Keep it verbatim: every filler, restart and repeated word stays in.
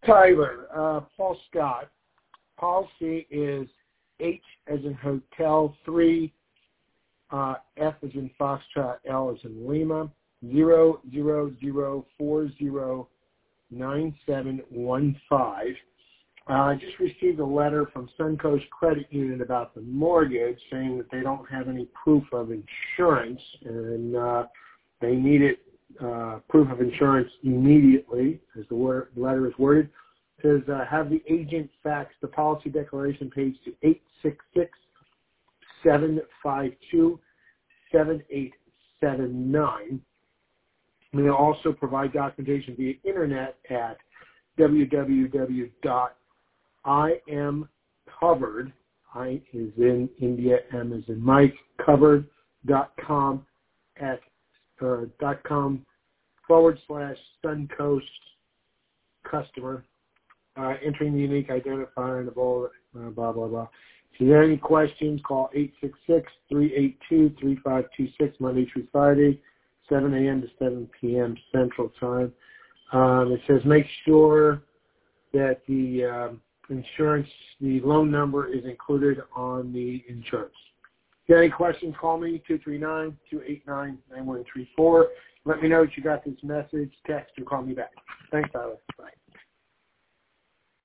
Tyler, uh, Paul Scott. Policy is H as in hotel, three, uh, F as in Foxtrot, L as in Lima, zero zero zero four zero nine seven one five. Uh, I just received a letter from Suncoast Credit Union about the mortgage, saying that they don't have any proof of insurance, and uh, they need it, uh, proof of insurance immediately, as the word, letter is worded. It says, uh, have the agent fax the policy declaration page to eight six six, seven five two, seven eight seven nine. And they'll also provide documentation via internet at w w w dot I am covered, I is in India, M is in Mike, covered dot com at uh, dot com forward slash Suncoast customer, uh, entering the unique identifier and all, uh, blah, blah, blah. If you have any questions, call eight six six, three eight two, three five two six, Monday through Friday, seven a.m. to seven p.m. Central Time. Um, it says make sure that the um, insurance, the loan number is included on the insurance. If you have any questions, call me, two three nine, two eight nine, nine one three four. Let me know that you got this message, text, or call me back. Thanks, Tyler. Bye.